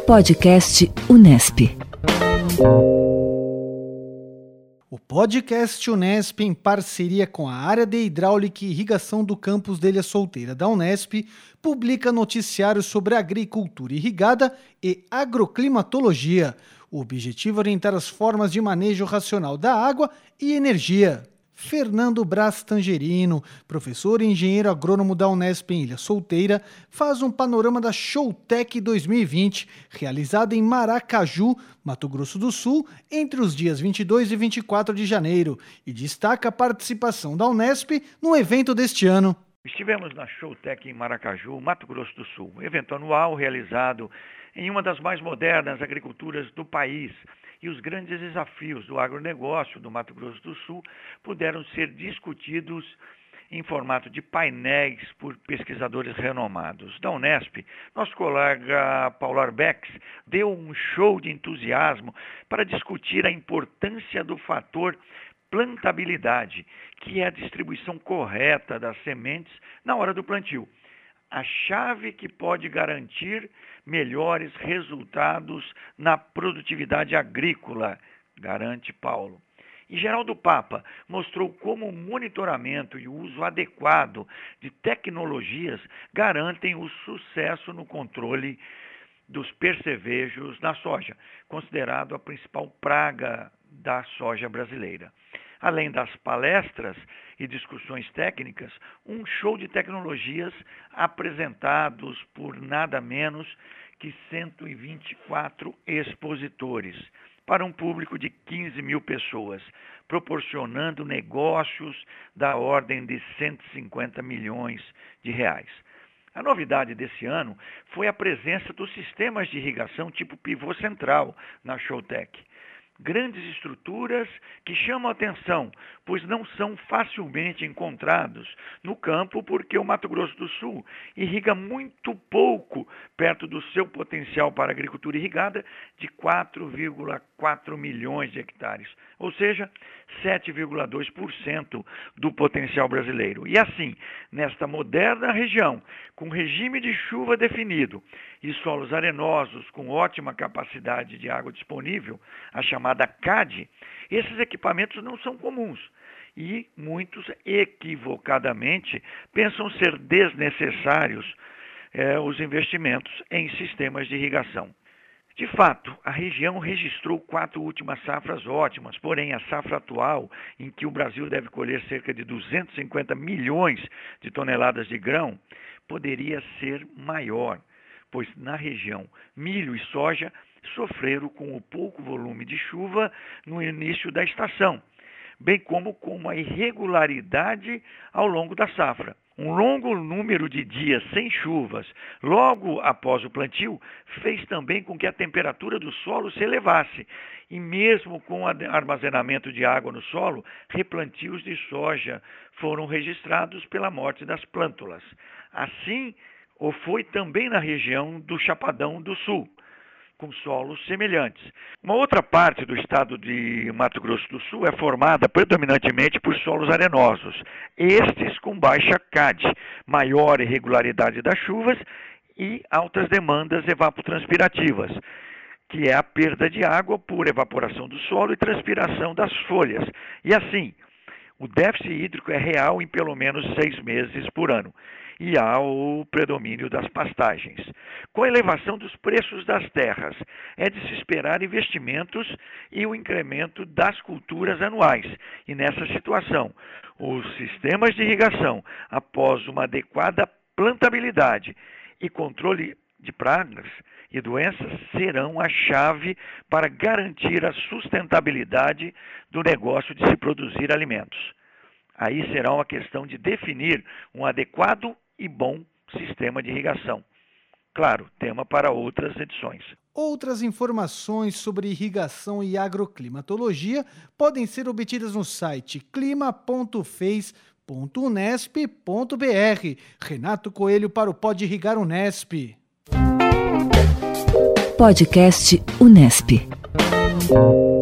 Podcast Unesp. O podcast Unesp, em parceria com a área de hidráulica e irrigação do campus de Ilha Solteira da Unesp, publica noticiários sobre agricultura irrigada e agroclimatologia. O objetivo é orientar as formas de manejo racional da água e energia. Fernando Braz Tangerino, professor e engenheiro agrônomo da Unesp em Ilha Solteira, faz um panorama da Showtech 2020, realizada em Maracaju, Mato Grosso do Sul, entre os dias 22 e 24 de janeiro, e destaca a participação da Unesp no evento deste ano. Estivemos na Showtech em Maracaju, Mato Grosso do Sul, evento anual realizado em uma das mais modernas agriculturas do país. E os grandes desafios do agronegócio do Mato Grosso do Sul puderam ser discutidos em formato de painéis por pesquisadores renomados. Da Unesp, nosso colega Paulo Arbex deu um show de entusiasmo para discutir a importância do fator plantabilidade, que é a distribuição correta das sementes na hora do plantio. A chave que pode garantir melhores resultados na produtividade agrícola, garante Paulo. E Geraldo Papa mostrou como o monitoramento e o uso adequado de tecnologias garantem o sucesso no controle dos percevejos na soja, considerado a principal praga da soja brasileira. Além das palestras e discussões técnicas, um show de tecnologias apresentados por nada menos que 124 expositores, para um público de 15 mil pessoas, proporcionando negócios da ordem de 150 milhões de reais. A novidade desse ano foi a presença dos sistemas de irrigação tipo pivô central na Showtech. Grandes estruturas que chamam a atenção, pois não são facilmente encontrados no campo, porque o Mato Grosso do Sul irriga muito pouco perto do seu potencial para a agricultura irrigada de 4,4 milhões de hectares, ou seja, 7,2% do potencial brasileiro. E assim, nesta moderna região, com regime de chuva definido e solos arenosos com ótima capacidade de água disponível, a chamada CAD, esses equipamentos não são comuns e muitos equivocadamente pensam ser desnecessários os investimentos em sistemas de irrigação. De fato, a região registrou 4 últimas safras ótimas, porém a safra atual, em que o Brasil deve colher cerca de 250 milhões de toneladas de grão, poderia ser maior, pois na região milho e soja sofreram com o pouco volume de chuva no início da estação, bem como com uma irregularidade ao longo da safra. Um longo número de dias sem chuvas logo após o plantio fez também com que a temperatura do solo se elevasse. E mesmo com o armazenamento de água no solo, replantios de soja foram registrados pela morte das plântulas. Assim, foi também na região do Chapadão do Sul, com solos semelhantes. Uma outra parte do estado de Mato Grosso do Sul é formada predominantemente por solos arenosos, estes com baixa CAD, maior irregularidade das chuvas e altas demandas evapotranspirativas, que é a perda de água por evaporação do solo e transpiração das folhas. E assim, o déficit hídrico é real em pelo menos 6 meses por ano. E há o predomínio das pastagens. Com a elevação dos preços das terras, é de se esperar investimentos e o incremento das culturas anuais. E nessa situação, os sistemas de irrigação, após uma adequada plantabilidade e controle de pragas e doenças, serão a chave para garantir a sustentabilidade do negócio de se produzir alimentos. Aí será uma questão de definir um adequado e bom sistema de irrigação. Claro, tema para outras edições. Outras informações sobre irrigação e agroclimatologia podem ser obtidas no site clima.fez.unesp.br. Renato Coelho para o Pode Irrigar Unesp. Podcast Unesp.